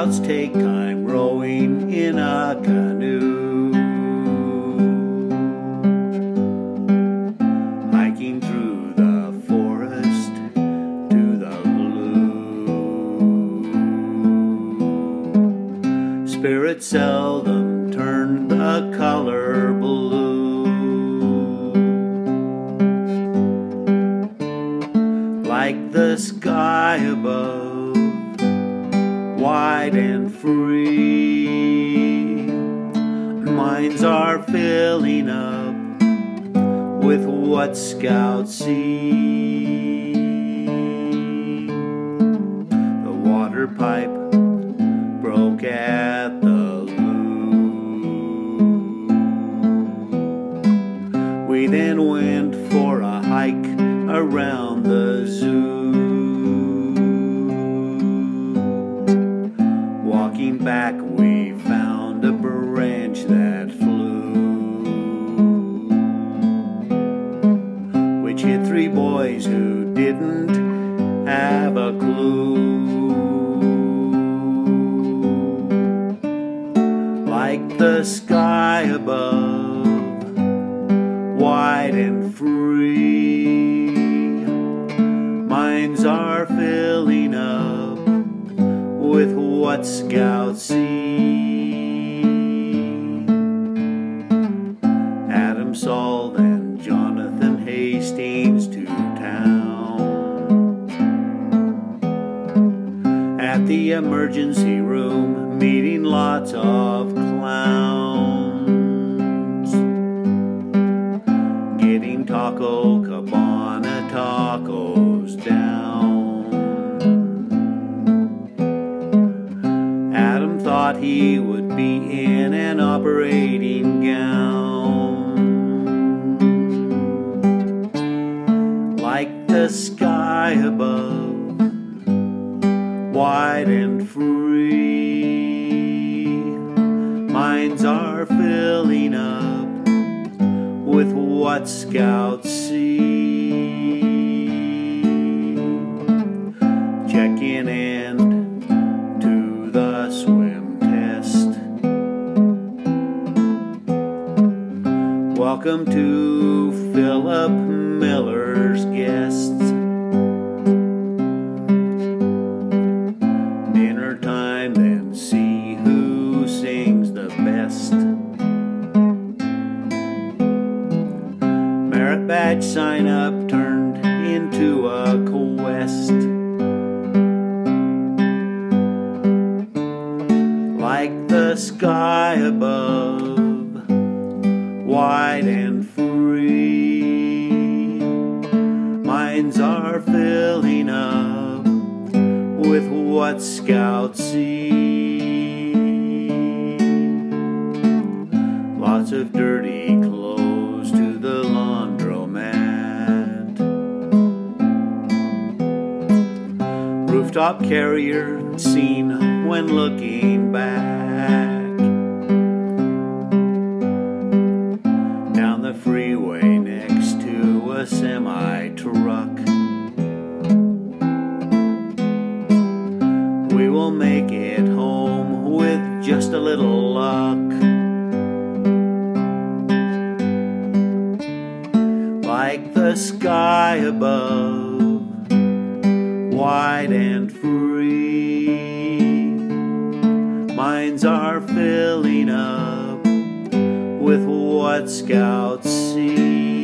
Scouts take time rowing in a canoe, hiking through the forest to the blue. Spirits seldom turn the color blue, like the sky above, wide and free. Minds are filling up with what Scouts see. The water pipe broke at the loop. We then went for a hike around the zoo. Walking back, we found a branch that flew, which hit three boys who didn't have a clue. Like the sky above, wide and free, minds are filling up with what Scouts see. Adam Salt and Jonathan Hastings to town. At the emergency room, meeting lots of clowns. Getting Taco Cabana tacos down. Adam thought he would be in an operating gown, like the sky above, wide and free. Minds are filling up with what Scouts see. Check-in and to the swim test. Welcome to Philip Miller's guests. Dinner time, then see who sings the best. Merit badge sign up turned into a quest. Like the sky above, wide and free, minds are filling up with what Scouts see. Lots of dirty clothes to the laundromat. Rooftop carrier seen when looking back. Down the freeway next to a semi-truck. We will make it home with just a little luck. Like the sky above, wide and free, minds are filling up with what Scouts see.